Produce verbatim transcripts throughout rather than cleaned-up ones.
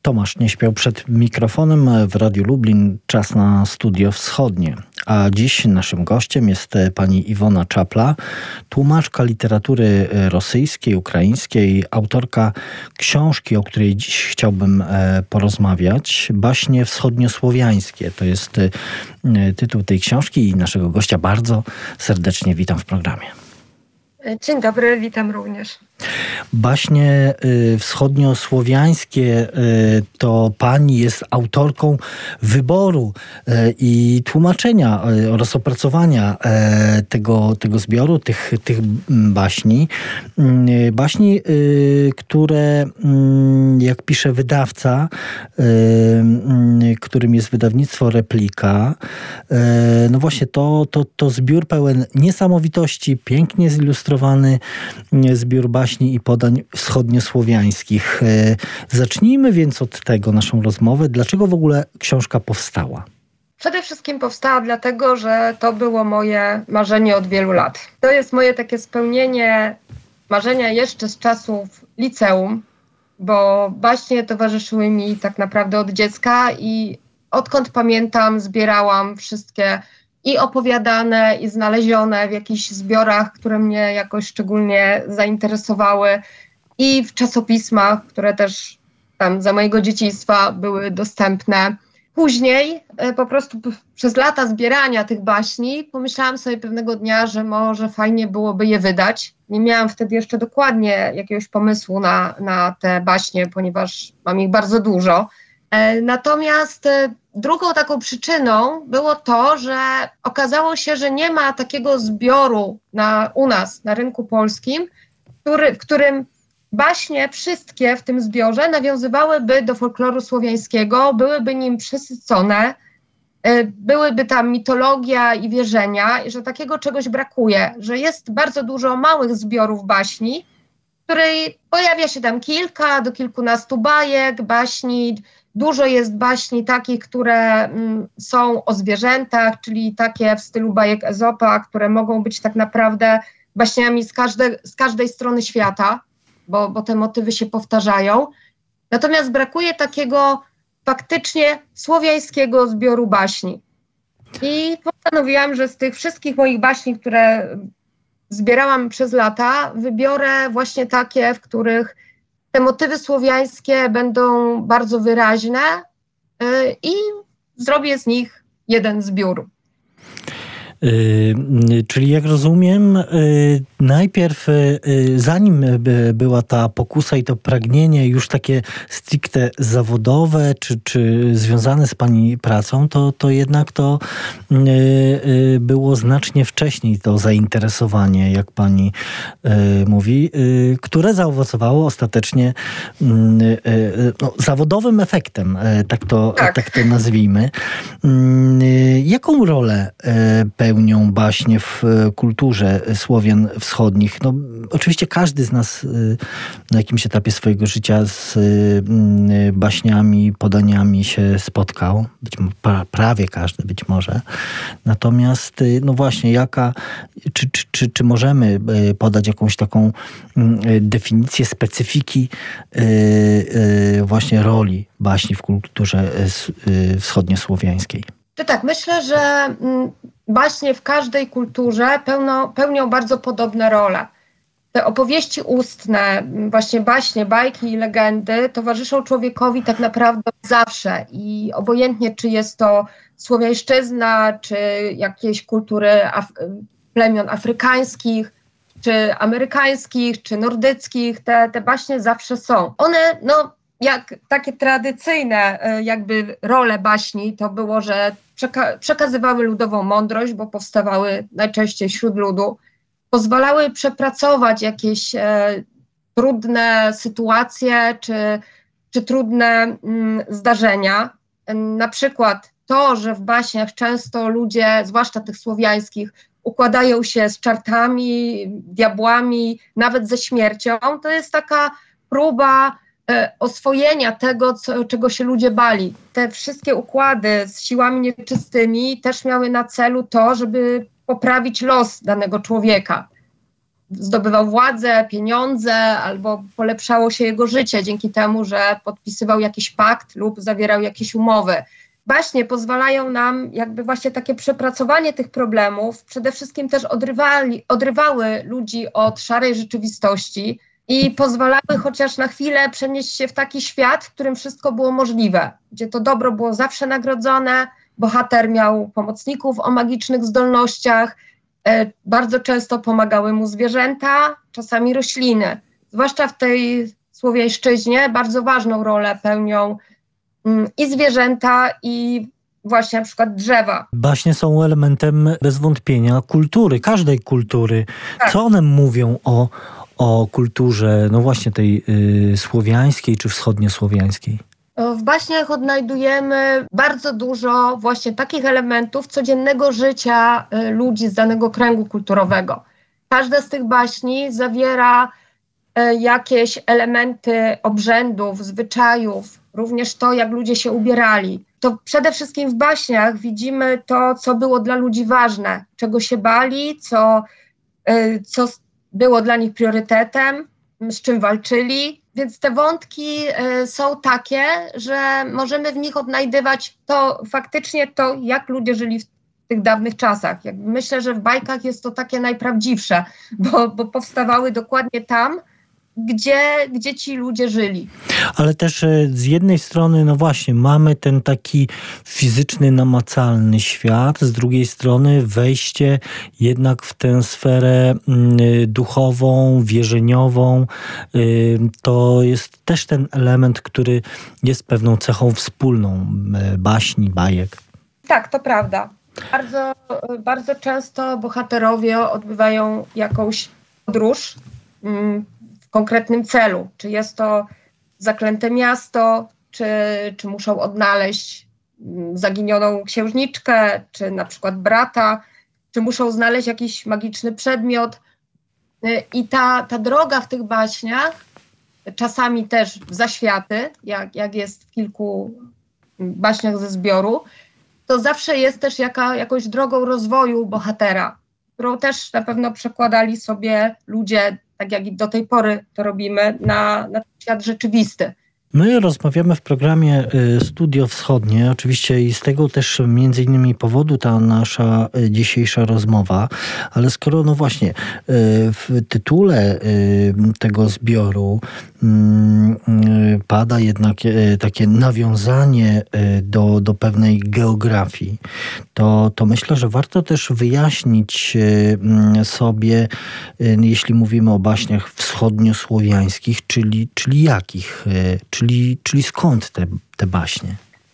Tomasz nie śpiał przed mikrofonem w Radiu Lublin. Czas na Studio Wschodnie. A dziś naszym gościem jest pani Iwona Czapla, tłumaczka literatury rosyjskiej, ukraińskiej, autorka książki, o której dziś chciałbym porozmawiać. Baśnie wschodniosłowiańskie. To jest tytuł tej książki i naszego gościa bardzo serdecznie witam w programie. Dzień dobry, witam również. Baśnie y, wschodniosłowiańskie y, to pani jest autorką wyboru y, i tłumaczenia y, oraz opracowania y, tego, tego zbioru, tych, tych baśni. Y, baśni, y, które, y, jak pisze wydawca, y, y, którym jest wydawnictwo Replika, y, no właśnie to, to, to zbiór pełen niesamowitości, pięknie zilustrowany y, zbiór baśni i podań wschodniosłowiańskich. Zacznijmy więc od tego naszą rozmowę. Dlaczego w ogóle książka powstała? Przede wszystkim powstała dlatego, że to było moje marzenie od wielu lat. To jest moje takie spełnienie marzenia jeszcze z czasów liceum, bo baśnie towarzyszyły mi tak naprawdę od dziecka i odkąd pamiętam zbierałam wszystkie i opowiadane, i znalezione w jakichś zbiorach, które mnie jakoś szczególnie zainteresowały, i w czasopismach, które też tam za mojego dzieciństwa były dostępne. Później e, po prostu p- przez lata zbierania tych baśni pomyślałam sobie pewnego dnia, że może fajnie byłoby je wydać. Nie miałam wtedy jeszcze dokładnie jakiegoś pomysłu na, na te baśnie, ponieważ mam ich bardzo dużo. E, natomiast e, drugą taką przyczyną było to, że okazało się, że nie ma takiego zbioru na, u nas na rynku polskim, który, w którym baśnie wszystkie w tym zbiorze nawiązywałyby do folkloru słowiańskiego, byłyby nim przesycone, byłyby tam mitologia i wierzenia, i że takiego czegoś brakuje, że jest bardzo dużo małych zbiorów baśni, w której pojawia się tam kilka do kilkunastu bajek, baśni. Dużo jest baśni takich, które mm, są o zwierzętach, czyli takie w stylu bajek Ezopa, które mogą być tak naprawdę baśniami z, każde, z każdej strony świata, bo, bo te motywy się powtarzają. Natomiast brakuje takiego faktycznie słowiańskiego zbioru baśni. I postanowiłam, że z tych wszystkich moich baśni, które zbierałam przez lata, wybiorę właśnie takie, w których te motywy słowiańskie będą bardzo wyraźne yy, i zrobię z nich jeden zbiór. Yy, czyli jak rozumiem, yy, najpierw yy, zanim by była ta pokusa i to pragnienie już takie stricte zawodowe, czy, czy związane z pani pracą, to, to jednak to yy, yy, było znacznie wcześniej to zainteresowanie, jak pani yy, mówi, yy, które zaowocowało ostatecznie yy, yy, no, zawodowym efektem, yy, tak, to, tak. tak to nazwijmy. Yy, jaką rolę yy, pełnią baśnie w kulturze Słowian wschodnich? No, oczywiście każdy z nas na jakimś etapie swojego życia z baśniami, podaniami się spotkał. Być, pra, prawie każdy być może. Natomiast no właśnie, jaka, czy, czy, czy, czy możemy podać jakąś taką definicję specyfiki właśnie roli baśni w kulturze wschodniosłowiańskiej? To tak, myślę, że baśnie w każdej kulturze pełno, pełnią bardzo podobne role. Te opowieści ustne, właśnie baśnie, bajki i legendy towarzyszą człowiekowi tak naprawdę zawsze i obojętnie, czy jest to słowiańszczyzna, czy jakieś kultury af- plemion afrykańskich, czy amerykańskich, czy nordyckich, te, te baśnie zawsze są. One, no, jak takie tradycyjne jakby role baśni to było, że przeka- przekazywały ludową mądrość, bo powstawały najczęściej wśród ludu, pozwalały przepracować jakieś e, trudne sytuacje czy, czy trudne mm, zdarzenia. E, na przykład to, że w baśniach często ludzie, zwłaszcza tych słowiańskich, układają się z czartami, diabłami, nawet ze śmiercią, to jest taka próba oswojenia tego, co, czego się ludzie bali. Te wszystkie układy z siłami nieczystymi też miały na celu to, żeby poprawić los danego człowieka. zdobywał władzę, pieniądze, albo polepszało się jego życie dzięki temu, że podpisywał jakiś pakt lub zawierał jakieś umowy. Baśnie pozwalają nam jakby właśnie takie przepracowanie tych problemów, przede wszystkim też odrywali, odrywały ludzi od szarej rzeczywistości i pozwalały chociaż na chwilę przenieść się w taki świat, w którym wszystko było możliwe, gdzie to dobro było zawsze nagrodzone, bohater miał pomocników o magicznych zdolnościach, e, bardzo często pomagały mu zwierzęta, czasami rośliny. Zwłaszcza w tej słowiańszczyźnie bardzo ważną rolę pełnią i zwierzęta, i właśnie na przykład drzewa. Baśnie są elementem bez wątpienia kultury, każdej kultury. Tak. Co one mówią o, o kulturze, no właśnie tej y, słowiańskiej czy wschodniosłowiańskiej? W baśniach odnajdujemy bardzo dużo właśnie takich elementów codziennego życia y, ludzi z danego kręgu kulturowego. Każda z tych baśni zawiera y, jakieś elementy obrzędów, zwyczajów, również to, jak ludzie się ubierali. To przede wszystkim w baśniach widzimy to, co było dla ludzi ważne, czego się bali, co, y, co było dla nich priorytetem, z czym walczyli. Więc te wątki y, są takie, że możemy w nich odnajdywać to faktycznie to, jak ludzie żyli w tych dawnych czasach. Jakby myślę, że w bajkach jest to takie najprawdziwsze, bo, bo powstawały dokładnie tam, Gdzie, gdzie ci ludzie żyli. Ale też z jednej strony, no właśnie, mamy ten taki fizyczny, namacalny świat, z drugiej strony wejście jednak w tę sferę y, duchową, wierzeniową. Y, to jest też ten element, który jest pewną cechą wspólną y, baśni, bajek. Tak, to prawda. Bardzo, bardzo często bohaterowie odbywają jakąś podróż y, w konkretnym celu. Czy jest to zaklęte miasto, czy, czy muszą odnaleźć zaginioną księżniczkę, czy na przykład brata, czy muszą znaleźć jakiś magiczny przedmiot. I ta, ta droga w tych baśniach, czasami też w zaświaty, jak, jak jest w kilku baśniach ze zbioru, to zawsze jest też jaka, jakąś drogą rozwoju bohatera, którą też na pewno przekładali sobie ludzie, tak jak i do tej pory to robimy, na, na świat rzeczywisty. My rozmawiamy w programie Studio Wschodnie, oczywiście i z tego też między innymi powodu ta nasza dzisiejsza rozmowa, ale skoro no właśnie w tytule tego zbioru pada jednak takie nawiązanie do, do pewnej geografii, to, to myślę, że warto też wyjaśnić sobie, jeśli mówimy o baśniach wschodniosłowiańskich, czyli, czyli jakich, czyli, czyli skąd te, te baśnie?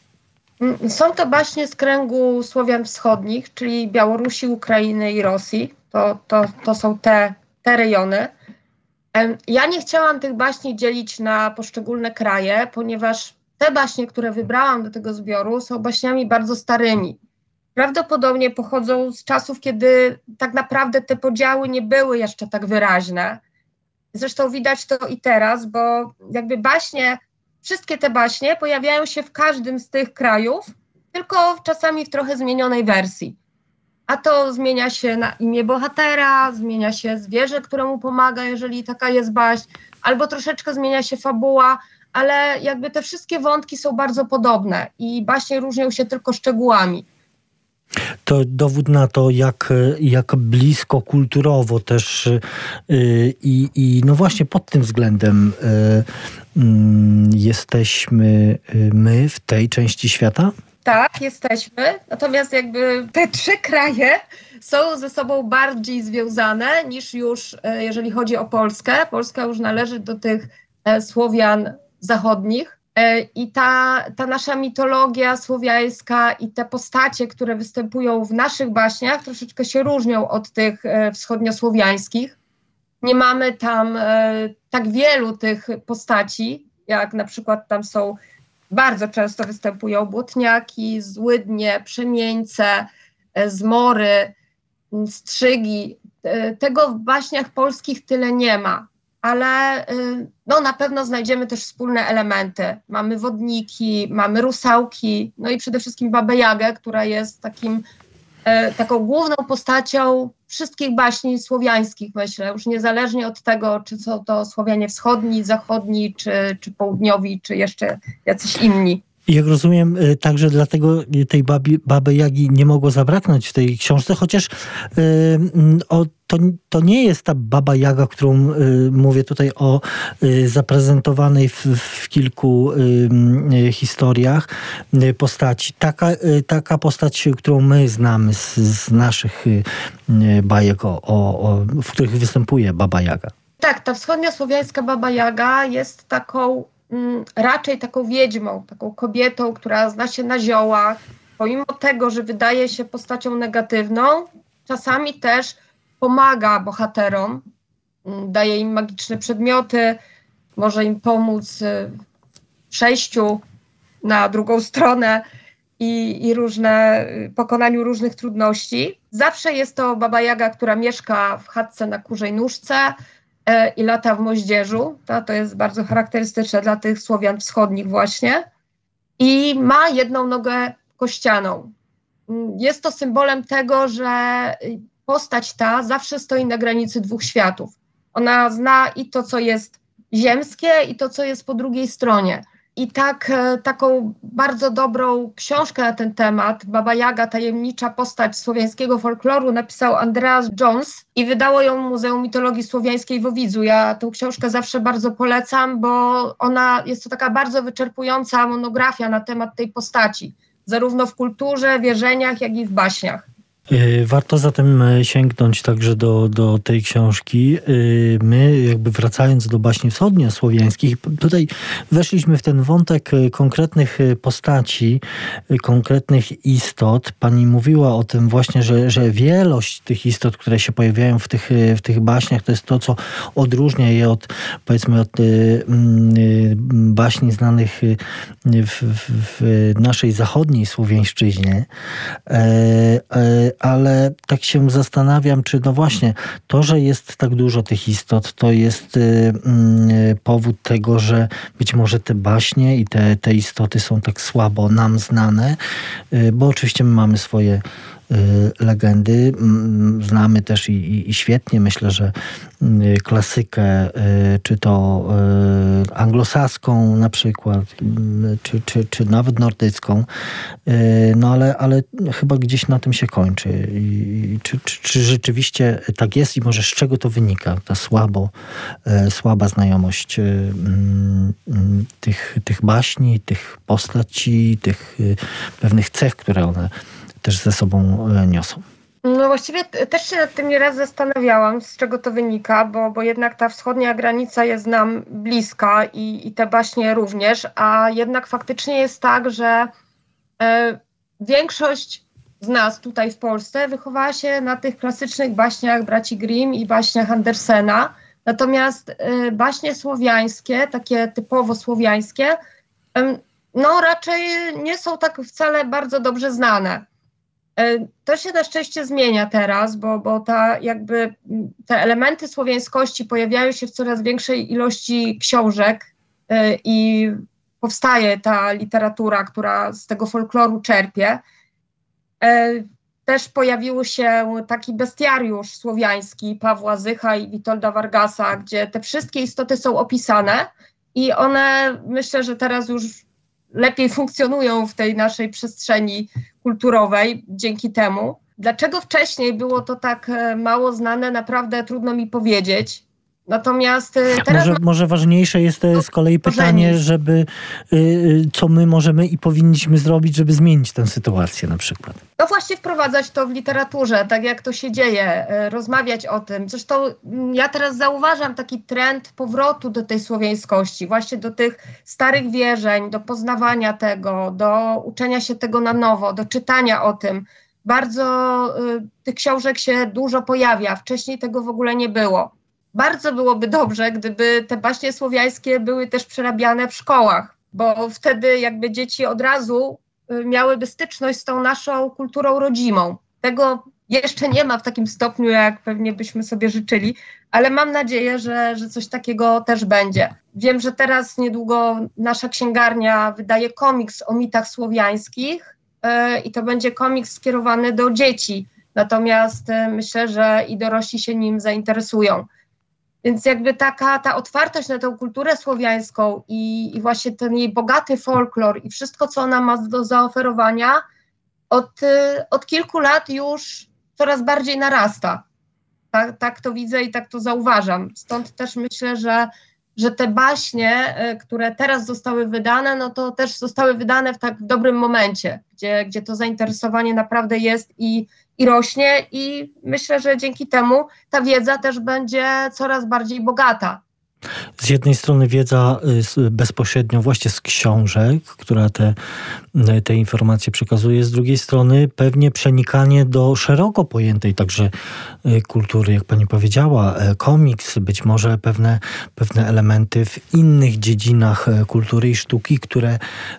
Są to baśnie z kręgu Słowian wschodnich, czyli Białorusi, Ukrainy i Rosji. To, to, to są te, te rejony. Ja nie chciałam tych baśni dzielić na poszczególne kraje, ponieważ te baśnie, które wybrałam do tego zbioru, są baśniami bardzo starymi. Prawdopodobnie pochodzą z czasów, kiedy tak naprawdę te podziały nie były jeszcze tak wyraźne. Zresztą widać to i teraz, bo jakby baśnie, wszystkie te baśnie pojawiają się w każdym z tych krajów, tylko czasami w trochę zmienionej wersji. A to zmienia się na imię bohatera, zmienia się zwierzę, któremu pomaga, jeżeli taka jest baśń, albo troszeczkę zmienia się fabuła, ale jakby te wszystkie wątki są bardzo podobne i baśnie różnią się tylko szczegółami. To dowód na to, jak, jak blisko kulturowo też yy, i no właśnie pod tym względem yy, yy, jesteśmy my w tej części świata? Tak, jesteśmy. Natomiast jakby te trzy kraje są ze sobą bardziej związane niż już, jeżeli chodzi o Polskę. Polska już należy do tych Słowian zachodnich. I ta, ta nasza mitologia słowiańska i te postacie, które występują w naszych baśniach, troszeczkę się różnią od tych e, wschodniosłowiańskich. Nie mamy tam e, tak wielu tych postaci, jak na przykład tam są, bardzo często występują błotniaki, złydnie, przemieńce, e, zmory, strzygi. E, tego w baśniach polskich tyle nie ma. Ale no, na pewno znajdziemy też wspólne elementy. Mamy wodniki, mamy rusałki, no i przede wszystkim Babę Jagę, która jest takim, e, taką główną postacią wszystkich baśni słowiańskich, myślę, już niezależnie od tego, czy są to Słowianie wschodni, zachodni, czy, czy południowi, czy jeszcze jacyś inni. Jak rozumiem, także dlatego tej babi, Baby Jagi nie mogło zabraknąć w tej książce, chociaż yy, o, to, to nie jest ta Baba Jaga, którą yy, mówię tutaj o yy, zaprezentowanej w, w kilku yy, historiach yy, postaci. Taka, yy, taka postać, którą my znamy z, z naszych yy, bajek, o, o, w których występuje Baba Jaga. Tak, ta wschodniosłowiańska Baba Jaga jest taką raczej taką wiedźmą, taką kobietą, która zna się na ziołach, pomimo tego, że wydaje się postacią negatywną, czasami też pomaga bohaterom, daje im magiczne przedmioty, może im pomóc w przejściu na drugą stronę i, i różne, pokonaniu różnych trudności. Zawsze jest to Baba Jaga, która mieszka w chatce na kurzej nóżce i lata w moździerzu. To, to jest bardzo charakterystyczne dla tych Słowian wschodnich właśnie. I ma jedną nogę kościaną. Jest to symbolem tego, że postać ta zawsze stoi na granicy dwóch światów. Ona zna i to, co jest ziemskie, i to, co jest po drugiej stronie. I tak, taką bardzo dobrą książkę na ten temat, Baba Jaga, tajemnicza postać słowiańskiego folkloru, napisał Andreas Jones i wydało ją Muzeum Mitologii Słowiańskiej w Owidzu. Ja tę książkę zawsze bardzo polecam, bo ona jest to taka bardzo wyczerpująca monografia na temat tej postaci, zarówno w kulturze, wierzeniach, jak i w baśniach. Warto zatem sięgnąć także do, do tej książki. My jakby wracając do baśni wschodniosłowiańskich, tutaj weszliśmy w ten wątek konkretnych postaci, konkretnych istot. Pani mówiła o tym właśnie, że, że wielość tych istot, które się pojawiają w tych, w tych baśniach, to jest to, co odróżnia je od, powiedzmy, od baśni znanych w, w naszej zachodniej słowiańszczyźnie. Ale tak się zastanawiam, czy no właśnie to, że jest tak dużo tych istot, to jest y, y, powód tego, że być może te baśnie i te, te istoty są tak słabo nam znane, y, bo oczywiście my mamy swoje legendy. Znamy też i, i, i świetnie, myślę, że klasykę, czy to anglosaską na przykład, czy, czy, czy nawet nordycką, no ale, ale chyba gdzieś na tym się kończy. I czy, czy, czy rzeczywiście tak jest i może z czego to wynika? Ta słabo, słaba znajomość tych, tych baśni, tych postaci, tych pewnych cech, które one też ze sobą niosą. No właściwie też się nad tym nieraz zastanawiałam, z czego to wynika, bo, bo jednak ta wschodnia granica jest nam bliska i, i te baśnie również, a jednak faktycznie jest tak, że e, większość z nas tutaj w Polsce wychowała się na tych klasycznych baśniach braci Grimm i baśniach Andersena, natomiast e, baśnie słowiańskie, takie typowo słowiańskie, e, no raczej nie są tak wcale bardzo dobrze znane. To się na szczęście zmienia teraz, bo, bo ta, jakby te elementy słowiańskości pojawiają się w coraz większej ilości książek i powstaje ta literatura, która z tego folkloru czerpie. Też pojawił się taki bestiariusz słowiański Pawła Zycha i Witolda Vargasa, gdzie te wszystkie istoty są opisane i one, myślę, że teraz już lepiej funkcjonują w tej naszej przestrzeni kulturowej dzięki temu. Dlaczego wcześniej było to tak mało znane, naprawdę trudno mi powiedzieć. Natomiast teraz... Może, może ważniejsze jest z kolei pytanie, żeby co my możemy i powinniśmy zrobić, żeby zmienić tę sytuację na przykład. No właśnie wprowadzać to w literaturze, tak jak to się dzieje, rozmawiać o tym. Zresztą ja teraz zauważam taki trend powrotu do tej słowiańskości, właśnie do tych starych wierzeń, do poznawania tego, do uczenia się tego na nowo, do czytania o tym. Bardzo y, tych książek się dużo pojawia, wcześniej tego w ogóle nie było. Bardzo byłoby dobrze, gdyby te baśnie słowiańskie były też przerabiane w szkołach, bo wtedy jakby dzieci od razu miałyby styczność z tą naszą kulturą rodzimą. Tego jeszcze nie ma w takim stopniu, jak pewnie byśmy sobie życzyli, ale mam nadzieję, że, że coś takiego też będzie. Wiem, że teraz niedługo nasza księgarnia wydaje komiks o mitach słowiańskich yy, i to będzie komiks skierowany do dzieci. Natomiast myślę, że i dorośli się nim zainteresują. Więc jakby taka ta otwartość na tę kulturę słowiańską i, i właśnie ten jej bogaty folklor i wszystko, co ona ma do zaoferowania, od, od kilku lat już coraz bardziej narasta. Tak, tak to widzę i tak to zauważam. Stąd też myślę, że, że te baśnie, które teraz zostały wydane, no to też zostały wydane w tak dobrym momencie, gdzie, gdzie to zainteresowanie naprawdę jest i, i rośnie i myślę, że dzięki temu ta wiedza też będzie coraz bardziej bogata. Z jednej strony wiedza bezpośrednio właśnie z książek, która te, te informacje przekazuje, z drugiej strony pewnie przenikanie do szeroko pojętej także kultury, jak pani powiedziała, komiks, być może pewne, pewne elementy w innych dziedzinach kultury i sztuki, które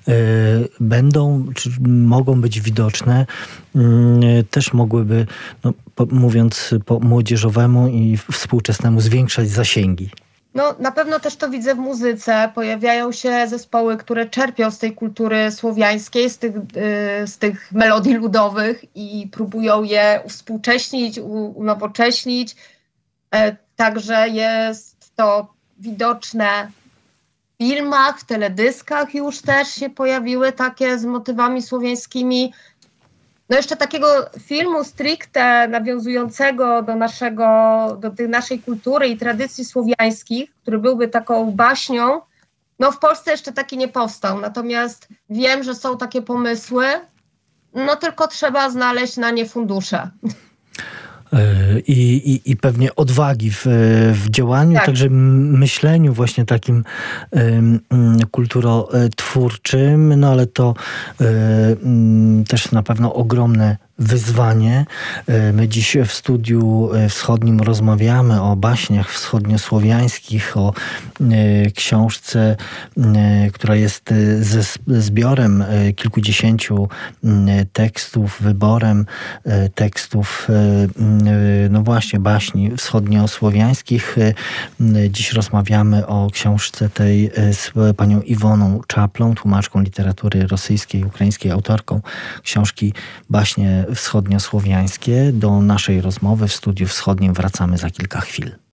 będą, czy mogą być widoczne, też mogłyby, no, mówiąc po młodzieżowemu i współczesnemu, zwiększać zasięgi. No, na pewno też to widzę w muzyce. Pojawiają się zespoły, które czerpią z tej kultury słowiańskiej, z tych, yy, z tych melodii ludowych i próbują je uwspółcześnić, u, unowocześnić. E, także jest to widoczne w filmach, w teledyskach już też się pojawiły takie z motywami słowiańskimi. No jeszcze takiego filmu stricte nawiązującego do naszego, do tej naszej kultury i tradycji słowiańskich, który byłby taką baśnią, no w Polsce jeszcze taki nie powstał. Natomiast wiem, że są takie pomysły, no tylko trzeba znaleźć na nie fundusze. I, i, i pewnie odwagi w, w działaniu, tak. Także myśleniu właśnie takim um, kulturotwórczym, no ale to um, też na pewno ogromne wyzwanie. My dziś w studiu wschodnim rozmawiamy o baśniach wschodniosłowiańskich, o książce, która jest ze zbiorem kilkudziesięciu tekstów, wyborem tekstów, no właśnie, baśni wschodniosłowiańskich. Dziś rozmawiamy o książce tej z panią Iwoną Czaplą, tłumaczką literatury rosyjskiej, ukraińskiej, autorką książki Baśnie wschodniosłowiańskie. Do naszej rozmowy w studiu wschodnim wracamy za kilka chwil.